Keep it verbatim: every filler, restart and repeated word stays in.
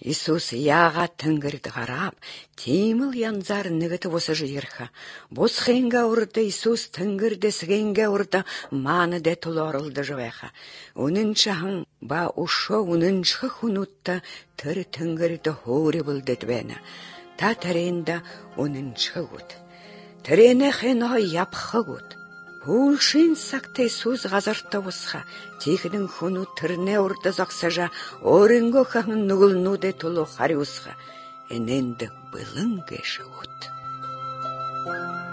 Иисус яға тыңгырды қарап, теміл янзар нігіті осы жиырха. Бос хенге ұрды Иисус тыңгырды сігенге ұрды маны де тұлы орылды жывайха. Оның чахын ба ұшо оның чхы хунутта тыр тыңгырды хоре бұлды двена. Та тәренді оның чхы ғуд. Тәрені хенаға япхы ғуд. Хулшин сакта Иисус ғазарта осха, тихінің хуну тырне орда зақсажа, орынго қағын нүгілну де тұлы хари осха, эненді бұлың кеші ғуд.